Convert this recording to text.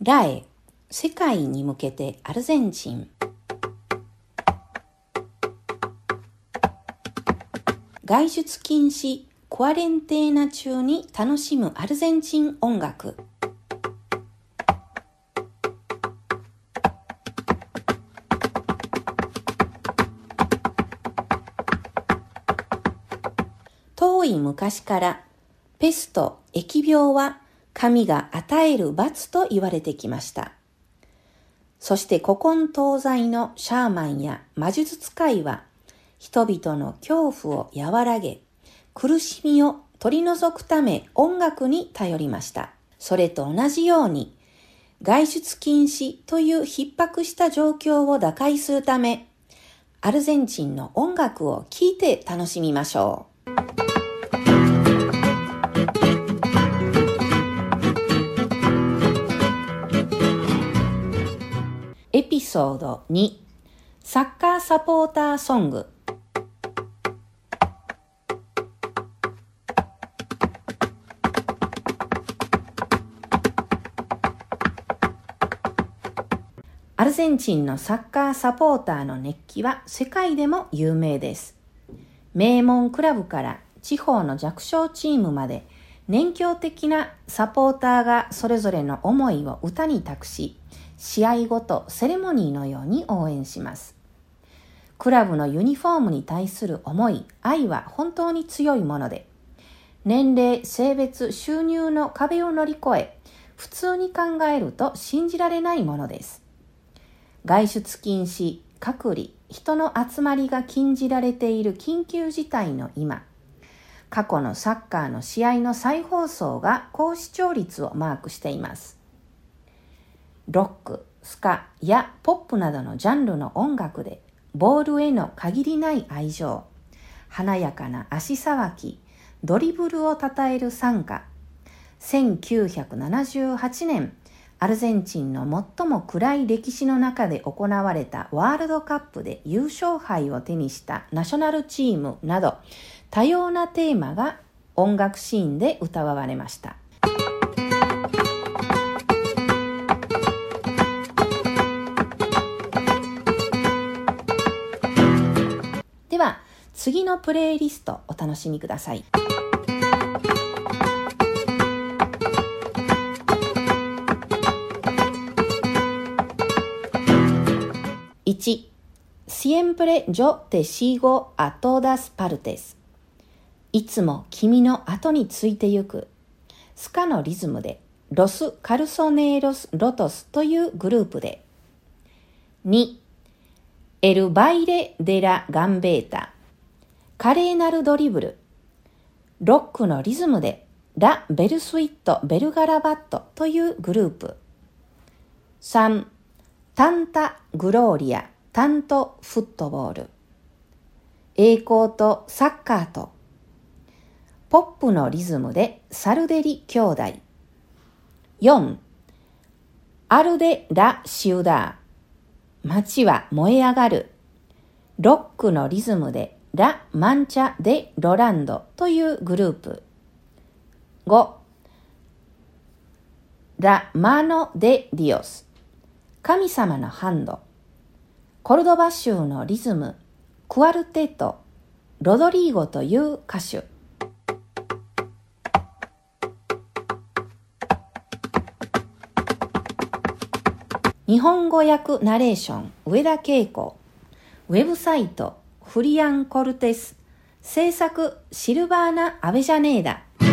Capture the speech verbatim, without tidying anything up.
ラエ、世界に向けてアルゼンチン。外出禁止、クアレンテーナ中に楽しむアルゼンチン音楽。遠い昔からペスト、疫病は神が与える罰と言われてきました。そして古今東西のシャーマンや魔術使いは人々の恐怖を和らげ、苦しみを取り除くため音楽に頼りました。それと同じように外出禁止という逼迫した状況を打開するため、アルゼンチンの音楽を聴いて楽しみましょう。エピソードに、サッカーサポーターソング。アルゼンチンのサッカーサポーターの熱気は世界でも有名です。名門クラブから地方の弱小チームまで熱狂的なサポーターがそれぞれの思いを歌に託し、試合ごとセレモニーのように応援します。クラブのユニフォームに対する思い、愛は本当に強いもので、年齢、性別、収入の壁を乗り越え、普通に考えると信じられないものです。外出禁止、隔離、人の集まりが禁じられている緊急事態の今、過去のサッカーの試合の再放送が高視聴率をマークしています。ロック、スカやポップなどのジャンルの音楽でボールへの限りない愛情、華やかな足さばき、ドリブルをたたえる賛歌。せんきゅうひゃくななじゅうはちねん、アルゼンチンの最も暗い歴史の中で行われたワールドカップで優勝杯を手にしたナショナルチームなど、多様なテーマが音楽シーンで歌われました。では、次のプレイリストお楽しみください。いち. Siempre yo te sigo a todas partes。 いつも君の後についてゆく。スカのリズムでロス・カルソネーロス・ロトスというグループで。に. El baile de la gambeta。 華麗なるドリブル。ロックのリズムでラ・ベルスイット・ベルガラバットというグループ。さん. タンタ・グローリア・タント・フットボール。栄光とサッカーと。ポップのリズムでサルデリ兄弟。よん. アルデ・ラ・シュダー。街は燃え上がる。ロックのリズムでラ・マンチャ・デ・ロランドというグループ。ご. ラ・マノ・デ・ディオス。神様のハンド。コルドバ州のリズム、クアルテット、ロドリーゴという歌手。日本語訳ナレーション、上田恵子。ウェブサイト、フリアン・コルテス。制作、シルバーナ・アベジャネーダ。